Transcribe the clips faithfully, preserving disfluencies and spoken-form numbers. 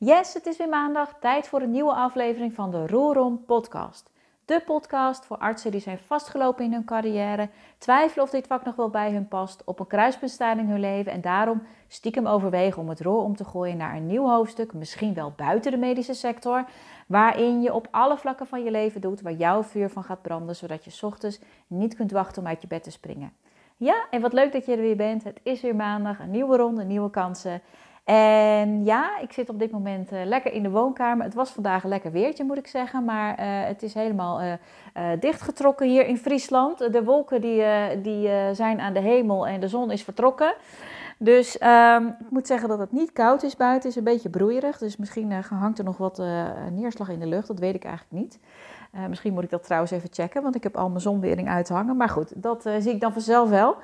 Yes, het is weer maandag, tijd voor een nieuwe aflevering van de Roer Om podcast. De podcast voor artsen die zijn vastgelopen in hun carrière, twijfelen of dit vak nog wel bij hun past, op een kruispunt staan in hun leven en daarom stiekem overwegen om het roer om te gooien naar een nieuw hoofdstuk, misschien wel buiten de medische sector, waarin je op alle vlakken van je leven doet, waar jouw vuur van gaat branden, zodat je 's ochtends niet kunt wachten om uit je bed te springen. Ja, en wat leuk dat je er weer bent. Het is weer maandag, een nieuwe ronde, nieuwe kansen. En ja, ik zit op dit moment uh, lekker in de woonkamer. Het was vandaag een lekker weertje, moet ik zeggen. Maar uh, het is helemaal uh, uh, dichtgetrokken hier in Friesland. De wolken die, uh, die uh, zijn aan de hemel en de zon is vertrokken. Dus um, ik moet zeggen dat het niet koud is buiten. Het is een beetje broeierig. Dus misschien uh, hangt er nog wat uh, neerslag in de lucht. Dat weet ik eigenlijk niet. Uh, misschien moet ik dat trouwens even checken. Want ik heb al mijn zonwering uithangen. Maar goed, dat uh, zie ik dan vanzelf wel.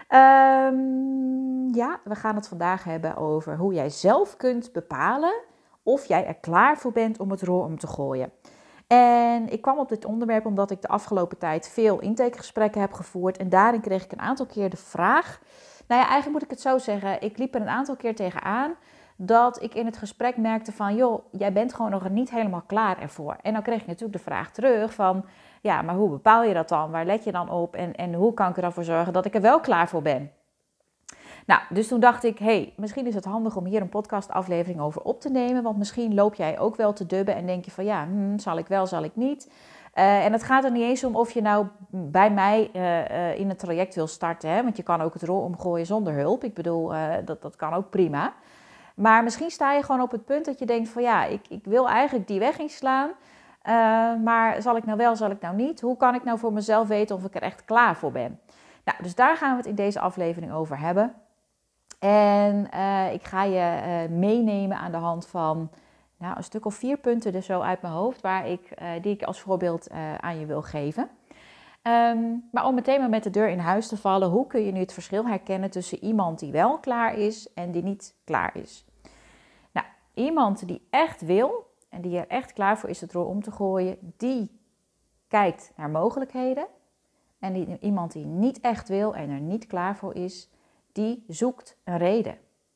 Um, ja, we gaan het vandaag hebben over hoe jij zelf kunt bepalen of jij er klaar voor bent om het roer om te gooien. En ik kwam op dit onderwerp omdat ik de afgelopen tijd veel intakegesprekken heb gevoerd. En daarin kreeg ik een aantal keer de vraag. Nou ja, eigenlijk moet ik het zo zeggen. Ik liep er een aantal keer tegenaan dat ik in het gesprek merkte van, joh, jij bent gewoon nog niet helemaal klaar ervoor. En dan kreeg ik natuurlijk de vraag terug van, ja, maar hoe bepaal je dat dan? Waar let je dan op? En, en hoe kan ik er dan voor zorgen dat ik er wel klaar voor ben? Nou, dus toen dacht ik, hé, hey, misschien is het handig om hier een podcastaflevering over op te nemen. Want misschien loop jij ook wel te dubben en denk je van, ja, hmm, zal ik wel, zal ik niet? Uh, en het gaat er niet eens om of je nou bij mij uh, uh, in een traject wil starten. Hè? Want je kan ook het roer omgooien zonder hulp. Ik bedoel, uh, dat, dat kan ook prima. Maar misschien sta je gewoon op het punt dat je denkt van, ja, ik, ik wil eigenlijk die weg inslaan. Uh, maar zal ik nou wel, zal ik nou niet? Hoe kan ik nou voor mezelf weten of ik er echt klaar voor ben? Nou, dus daar gaan we het in deze aflevering over hebben. En uh, ik ga je uh, meenemen aan de hand van nou, een stuk of vier punten er zo uit mijn hoofd, waar ik, uh, die ik als voorbeeld uh, aan je wil geven. Um, maar om meteen maar met de deur in huis te vallen, hoe kun je nu het verschil herkennen tussen iemand die wel klaar is en die niet klaar is? Nou, iemand die echt wil en die er echt klaar voor is het roer om te gooien, die kijkt naar mogelijkheden. En die, iemand die niet echt wil en er niet klaar voor is, die zoekt een reden.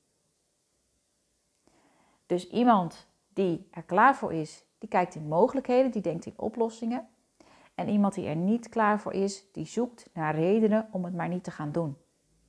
Dus iemand die er klaar voor is, die kijkt in mogelijkheden, die denkt in oplossingen. En iemand die er niet klaar voor is, die zoekt naar redenen om het maar niet te gaan doen.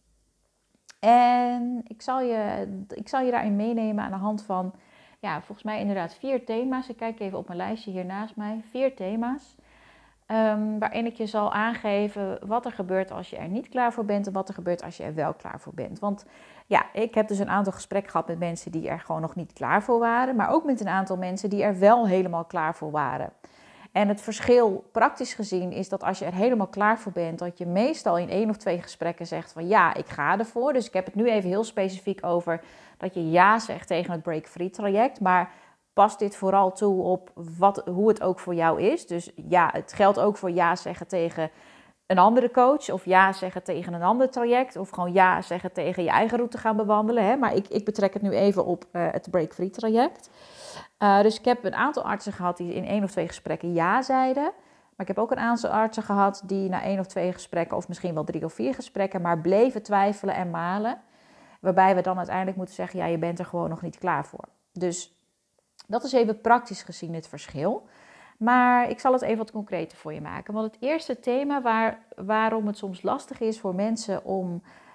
En ik zal je, ik zal je daarin meenemen aan de hand van, ja, volgens mij inderdaad vier thema's. Ik kijk even op mijn lijstje hier naast mij. Vier thema's. Um, waarin ik je zal aangeven wat er gebeurt als je er niet klaar voor bent en wat er gebeurt als je er wel klaar voor bent. Want ja, ik heb dus een aantal gesprekken gehad met mensen die er gewoon nog niet klaar voor waren, maar ook met een aantal mensen die er wel helemaal klaar voor waren. En het verschil praktisch gezien is dat als je er helemaal klaar voor bent, dat je meestal in één of twee gesprekken zegt van ja, ik ga ervoor. Dus ik heb het nu even heel specifiek over dat je ja zegt tegen het Break-Free traject, maar pas dit vooral toe op wat, hoe het ook voor jou is. Dus ja, het geldt ook voor ja zeggen tegen een andere coach. Of ja zeggen tegen een ander traject. Of gewoon ja zeggen tegen je eigen route gaan bewandelen. Hè? Maar ik, ik betrek het nu even op uh, het Break-Free traject. Uh, dus ik heb een aantal artsen gehad die in één of twee gesprekken ja zeiden. Maar ik heb ook een aantal artsen gehad die na één of twee gesprekken, of misschien wel drie of vier gesprekken, maar bleven twijfelen en malen. Waarbij we dan uiteindelijk moeten zeggen, ja, je bent er gewoon nog niet klaar voor. Dus dat is even praktisch gezien het verschil. Maar ik zal het even wat concreter voor je maken. Want het eerste thema waar, waarom het soms lastig is voor mensen om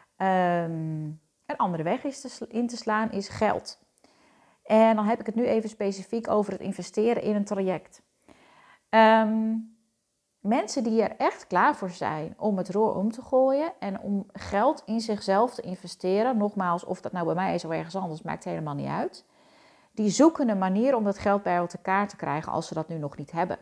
um, een andere weg in te slaan, is geld. En dan heb ik het nu even specifiek over het investeren in een traject. Um, mensen die er echt klaar voor zijn om het roer om te gooien en om geld in zichzelf te investeren, nogmaals, of dat nou bij mij is of ergens anders, maakt helemaal niet uit. Die zoeken een manier om dat geld bij elkaar te krijgen als ze dat nu nog niet hebben.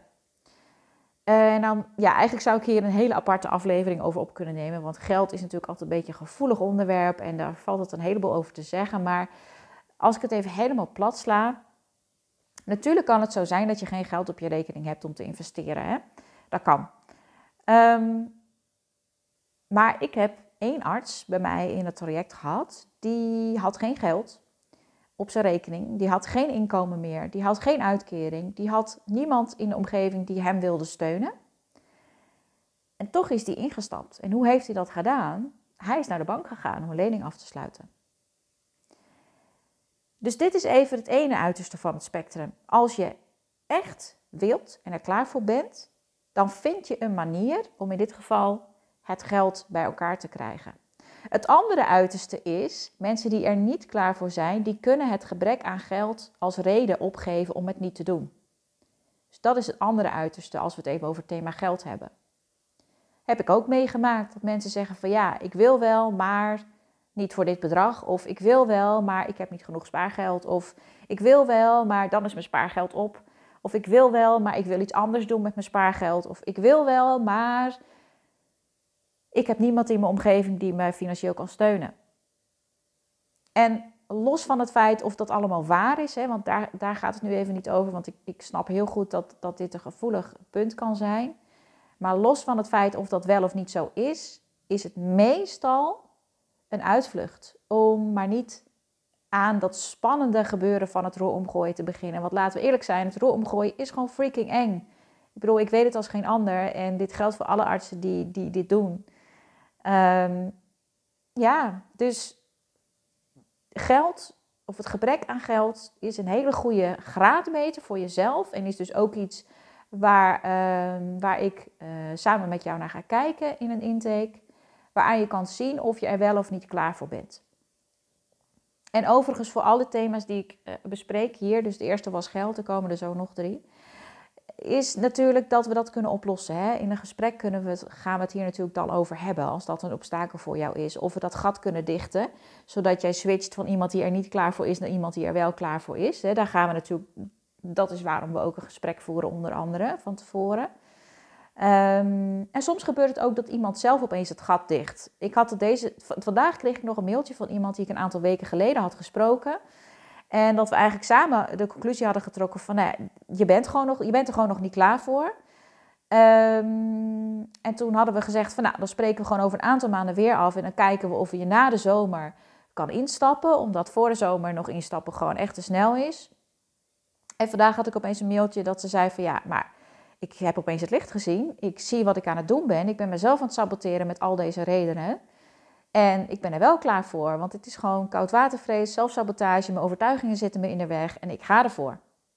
En dan, ja, eigenlijk zou ik hier een hele aparte aflevering over op kunnen nemen. Want geld is natuurlijk altijd een beetje een gevoelig onderwerp en daar valt het een heleboel over te zeggen. Maar als ik het even helemaal plat sla, natuurlijk kan het zo zijn dat je geen geld op je rekening hebt om te investeren. Hè? Dat kan. Um, maar ik heb één arts bij mij in het traject gehad, die had geen geld op zijn rekening. Die had geen inkomen meer. Die had geen uitkering. Die had niemand in de omgeving die hem wilde steunen. En toch is hij ingestapt. En hoe heeft hij dat gedaan? Hij is naar de bank gegaan om een lening af te sluiten. Dus dit is even het ene uiterste van het spectrum. Als je echt wilt en er klaar voor bent, dan vind je een manier om in dit geval het geld bij elkaar te krijgen. Het andere uiterste is, mensen die er niet klaar voor zijn, die kunnen het gebrek aan geld als reden opgeven om het niet te doen. Dus dat is het andere uiterste als we het even over het thema geld hebben. Heb ik ook meegemaakt dat mensen zeggen van ja, ik wil wel, maar niet voor dit bedrag. Of ik wil wel, maar ik heb niet genoeg spaargeld. Of ik wil wel, maar dan is mijn spaargeld op. Of ik wil wel, maar ik wil iets anders doen met mijn spaargeld. Of ik wil wel, maar ik heb niemand in mijn omgeving die me financieel kan steunen. En los van het feit of dat allemaal waar is, hè, want daar, daar gaat het nu even niet over. Want ik, ik snap heel goed dat, dat dit een gevoelig punt kan zijn. Maar los van het feit of dat wel of niet zo is, is het meestal een uitvlucht. Om maar niet aan dat spannende gebeuren van het roeromgooien te beginnen. Want laten we eerlijk zijn, het roeromgooien is gewoon freaking eng. Ik bedoel, ik weet het als geen ander. En dit geldt voor alle artsen die, die dit doen. Um, ja, dus geld, of het gebrek aan geld, is een hele goede graadmeter voor jezelf. En is dus ook iets waar, uh, waar ik uh, samen met jou naar ga kijken in een intake. Waaraan je kan zien of je er wel of niet klaar voor bent. En overigens voor alle thema's die ik uh, bespreek hier, dus de eerste was geld, er komen er zo nog drie, is natuurlijk dat we dat kunnen oplossen. Hè? In een gesprek kunnen we het, gaan we het hier natuurlijk dan over hebben, als dat een obstakel voor jou is. Of we dat gat kunnen dichten, zodat jij switcht van iemand die er niet klaar voor is naar iemand die er wel klaar voor is. Hè? Daar gaan we natuurlijk, dat is waarom we ook een gesprek voeren onder andere van tevoren. Um, en soms gebeurt het ook dat iemand zelf opeens het gat dicht. Ik had deze, vandaag kreeg ik nog een mailtje van iemand die ik een aantal weken geleden had gesproken. En dat we eigenlijk samen de conclusie hadden getrokken van, nou, je, bent gewoon nog, je bent er gewoon nog niet klaar voor. Um, en toen hadden we gezegd van, nou, dan spreken we gewoon over een aantal maanden weer af. En dan kijken we of je na de zomer kan instappen. Omdat voor de zomer nog instappen gewoon echt te snel is. En vandaag had ik opeens een mailtje dat ze zei van, ja, maar ik heb opeens het licht gezien. Ik zie wat ik aan het doen ben. Ik ben mezelf aan het saboteren met al deze redenen. En ik ben er wel klaar voor. Want het is gewoon koudwatervrees, zelfsabotage. Mijn overtuigingen zitten me in de weg. En ik ga ervoor.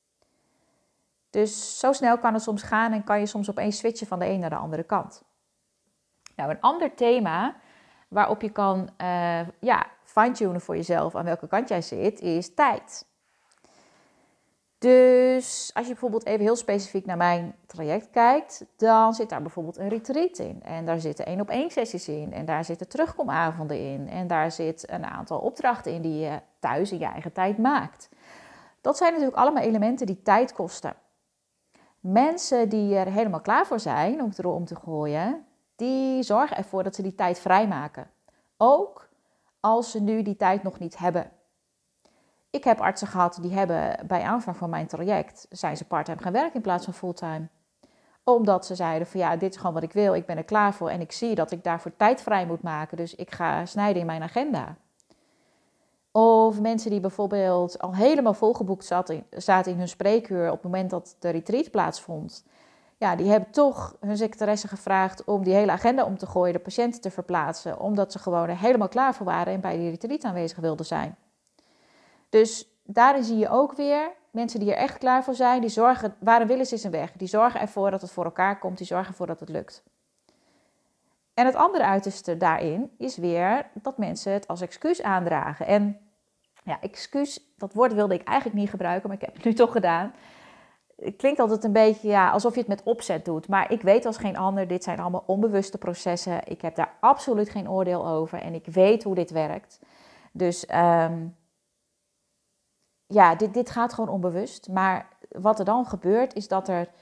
Dus zo snel kan het soms gaan. En kan je soms opeens switchen van de een naar de andere kant. Nou, een ander thema waarop je kan uh, ja, fine-tunen voor jezelf aan welke kant jij zit, is tijd. Dus als je bijvoorbeeld even heel specifiek naar mijn traject kijkt, dan zit daar bijvoorbeeld een retreat in. En daar zitten één op één sessies in. En daar zitten terugkomavonden in. En daar zit een aantal opdrachten in die je thuis in je eigen tijd maakt. Dat zijn natuurlijk allemaal elementen die tijd kosten. Mensen die er helemaal klaar voor zijn om het rol om te gooien, die zorgen ervoor dat ze die tijd vrijmaken. Ook als ze nu die tijd nog niet hebben. Ik heb artsen gehad die hebben bij aanvang van mijn traject, zijn ze parttime gaan werken in plaats van fulltime. Omdat ze zeiden van ja, dit is gewoon wat ik wil, ik ben er klaar voor en ik zie dat ik daarvoor tijd vrij moet maken. Dus ik ga snijden in mijn agenda. Of mensen die bijvoorbeeld al helemaal volgeboekt zaten, zaten in hun spreekuur op het moment dat de retreat plaatsvond. Ja, die hebben toch hun secretaresse gevraagd om die hele agenda om te gooien, de patiënten te verplaatsen. Omdat ze gewoon er helemaal klaar voor waren en bij die retreat aanwezig wilden zijn. Dus daarin zie je ook weer mensen die er echt klaar voor zijn, die zorgen, waar een wil is, is een weg. Die zorgen ervoor dat het voor elkaar komt, die zorgen ervoor dat het lukt. En het andere uiterste daarin is weer dat mensen het als excuus aandragen. En ja, excuus, dat woord wilde ik eigenlijk niet gebruiken, maar ik heb het nu toch gedaan. Het klinkt altijd een beetje ja, alsof je het met opzet doet. Maar ik weet als geen ander, dit zijn allemaal onbewuste processen. Ik heb daar absoluut geen oordeel over en ik weet hoe dit werkt. Dus Um, Ja, dit, dit gaat gewoon onbewust. Maar wat er dan gebeurt, is dat er,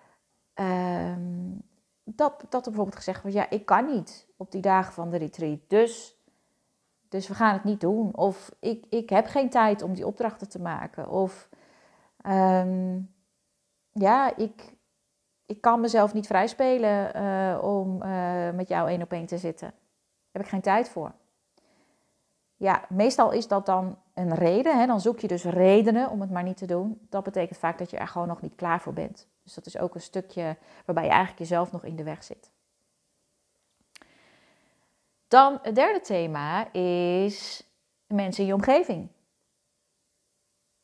um, dat, dat er bijvoorbeeld gezegd wordt, ja, ik kan niet op die dagen van de retreat. Dus, dus we gaan het niet doen. Of ik, ik heb geen tijd om die opdrachten te maken. Of um, ja, ik, ik kan mezelf niet vrijspelen uh, om uh, met jou één op één te zitten. Daar heb ik geen tijd voor. Ja, meestal is dat dan een reden. Hè? Dan zoek je dus redenen om het maar niet te doen. Dat betekent vaak dat je er gewoon nog niet klaar voor bent. Dus dat is ook een stukje waarbij je eigenlijk jezelf nog in de weg zit. Dan het derde thema is mensen in je omgeving.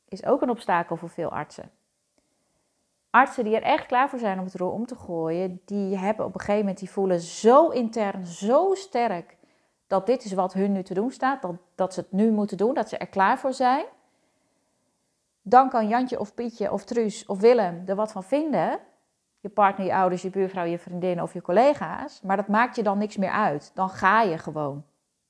is ook een obstakel voor veel artsen. Artsen die er echt klaar voor zijn om het roer om te gooien, die hebben op een gegeven moment, die voelen zo intern, zo sterk, dat dit is wat hun nu te doen staat, dat, dat ze het nu moeten doen, dat ze er klaar voor zijn. Dan kan Jantje of Pietje of Truus of Willem er wat van vinden. Je partner, je ouders, je buurvrouw, je vriendinnen of je collega's. Maar dat maakt je dan niks meer uit. Dan ga je gewoon.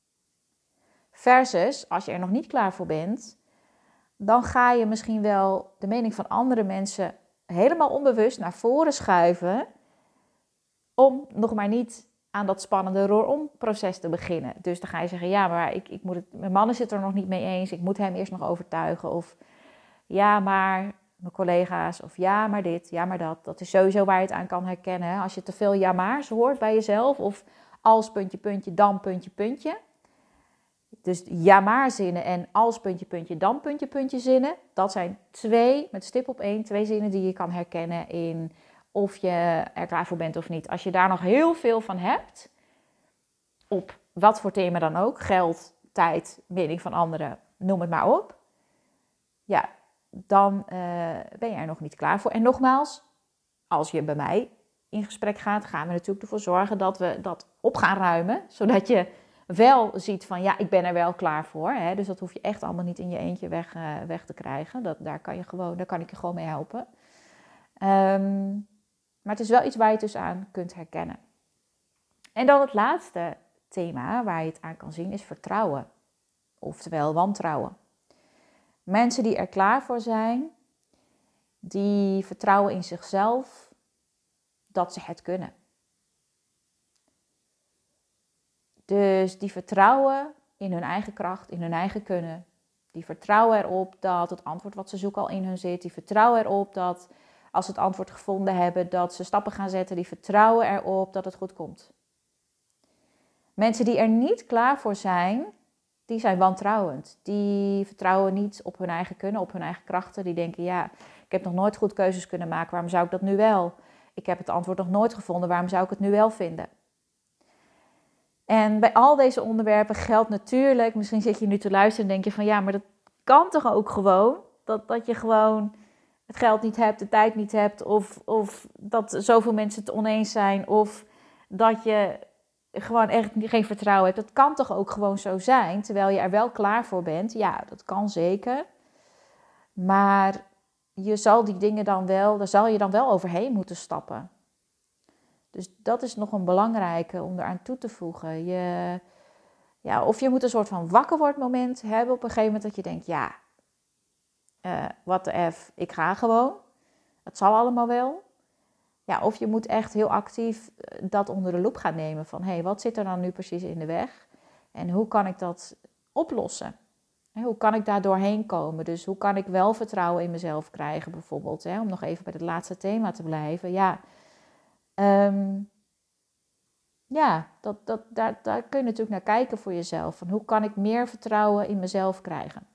Versus, als je er nog niet klaar voor bent, dan ga je misschien wel de mening van andere mensen helemaal onbewust naar voren schuiven, om nog maar niet aan dat spannende roer-om-proces te beginnen. Dus dan ga je zeggen, ja, maar ik, ik moet het, mijn man is het er nog niet mee eens, ik moet hem eerst nog overtuigen. Of ja, maar mijn collega's, of ja, maar dit, ja, maar dat. Dat is sowieso waar je het aan kan herkennen. Hè? Als je te veel ja maar's hoort bij jezelf, of als puntje, puntje, dan puntje, puntje. Dus ja maar zinnen en als puntje, puntje, dan puntje, puntje zinnen. Dat zijn twee, met stip op één, twee zinnen die je kan herkennen in of je er klaar voor bent of niet. Als je daar nog heel veel van hebt, op wat voor thema dan ook, geld, tijd, mening van anderen, noem het maar op. Ja, dan uh, ben je er nog niet klaar voor. En nogmaals, als je bij mij in gesprek gaat, gaan we natuurlijk ervoor zorgen dat we dat op gaan ruimen. Zodat je wel ziet van, ja, ik ben er wel klaar voor. Hè? Dus dat hoef je echt allemaal niet in je eentje weg, uh, weg te krijgen. Dat, daar, kan je gewoon, daar kan ik je gewoon mee helpen. Um, maar het is wel iets waar je het dus aan kunt herkennen. En dan het laatste thema waar je het aan kan zien is vertrouwen. Oftewel wantrouwen. Mensen die er klaar voor zijn, die vertrouwen in zichzelf dat ze het kunnen. Dus die vertrouwen in hun eigen kracht, in hun eigen kunnen. Die vertrouwen erop dat het antwoord wat ze zoeken al in hun zit. Die vertrouwen erop dat als ze het antwoord gevonden hebben, dat ze stappen gaan zetten. Die vertrouwen erop dat het goed komt. Mensen die er niet klaar voor zijn, die zijn wantrouwend. Die vertrouwen niet op hun eigen kunnen, op hun eigen krachten. Die denken, ja, ik heb nog nooit goed keuzes kunnen maken. Waarom zou ik dat nu wel? Ik heb het antwoord nog nooit gevonden. Waarom zou ik het nu wel vinden? En bij al deze onderwerpen geldt natuurlijk, misschien zit je nu te luisteren en denk je van, ja, maar dat kan toch ook gewoon? Dat, dat je gewoon het geld niet hebt, de tijd niet hebt, of, of dat zoveel mensen het oneens zijn, of dat je gewoon echt geen vertrouwen hebt. Dat kan toch ook gewoon zo zijn, terwijl je er wel klaar voor bent. Ja, dat kan zeker. Maar je zal die dingen dan wel, daar zal je dan wel overheen moeten stappen. Dus dat is nog een belangrijke om eraan toe te voegen. Je, ja, of je moet een soort van wakker wordt moment hebben op een gegeven moment dat je denkt, ja, uh, what the F, ik ga gewoon. Het zal allemaal wel. Ja, of je moet echt heel actief dat onder de loep gaan nemen van, hé, hey, wat zit er dan nu precies in de weg? En hoe kan ik dat oplossen? En hoe kan ik daar doorheen komen? Dus hoe kan ik wel vertrouwen in mezelf krijgen bijvoorbeeld? Hè? Om nog even bij het laatste thema te blijven. Ja, um, ja dat, dat, daar, daar kun je natuurlijk naar kijken voor jezelf. Van hoe kan ik meer vertrouwen in mezelf krijgen?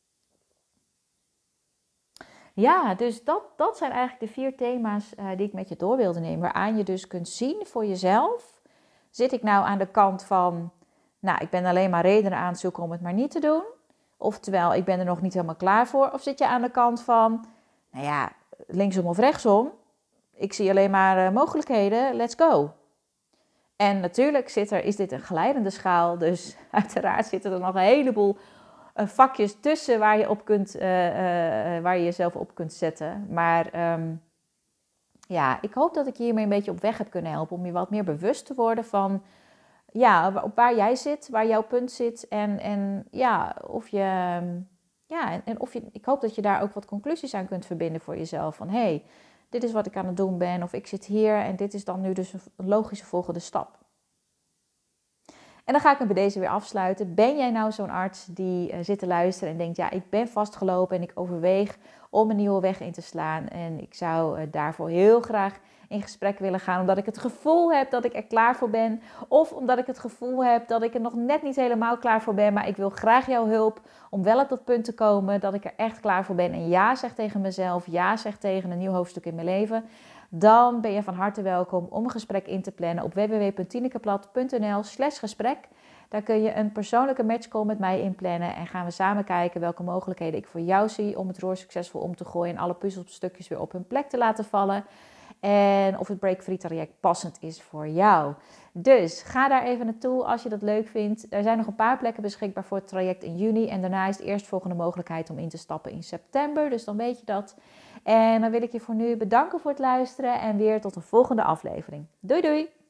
Ja, dus dat, dat zijn eigenlijk de vier thema's uh, die ik met je door wilde nemen. Waaraan je dus kunt zien voor jezelf. Zit ik nou aan de kant van, nou, ik ben alleen maar redenen aan het zoeken om het maar niet te doen. Oftewel, ik ben er nog niet helemaal klaar voor. Of zit je aan de kant van, nou ja, linksom of rechtsom. Ik zie alleen maar uh, mogelijkheden, let's go. En natuurlijk zit er, is dit een glijdende schaal. Dus uiteraard zitten er nog een heleboel Uh, vakjes tussen waar je, op kunt, uh, uh, waar je jezelf op kunt zetten. Maar um, ja, ik hoop dat ik je hiermee een beetje op weg heb kunnen helpen. Om je wat meer bewust te worden van ja, op waar jij zit, waar jouw punt zit. En, en ja, of je, ja, en, en of je, ik hoop dat je daar ook wat conclusies aan kunt verbinden voor jezelf. Van hé, hey, dit is wat ik aan het doen ben. Of ik zit hier en dit is dan nu dus een logische volgende stap. En dan ga ik hem bij deze weer afsluiten. Ben jij nou zo'n arts die uh, zit te luisteren en denkt, ja, ik ben vastgelopen en ik overweeg om een nieuwe weg in te slaan. En ik zou uh, daarvoor heel graag in gesprek willen gaan, omdat ik het gevoel heb dat ik er klaar voor ben. Of omdat ik het gevoel heb dat ik er nog net niet helemaal klaar voor ben, maar ik wil graag jouw hulp om wel op dat punt te komen dat ik er echt klaar voor ben. En ja zeg tegen mezelf, ja zeg tegen een nieuw hoofdstuk in mijn leven. Dan ben je van harte welkom om een gesprek in te plannen op w w w punt tinekeplat punt n l slash gesprek. Daar kun je een persoonlijke matchcall met mij inplannen en gaan we samen kijken welke mogelijkheden ik voor jou zie om het roer succesvol om te gooien en alle puzzelstukjes weer op hun plek te laten vallen. En of het Break-Free traject passend is voor jou. Dus ga daar even naartoe als je dat leuk vindt. Er zijn nog een paar plekken beschikbaar voor het traject in juni. En daarna is de eerstvolgende mogelijkheid om in te stappen in september. Dus dan weet je dat. En dan wil ik je voor nu bedanken voor het luisteren. En weer tot een volgende aflevering. Doei doei!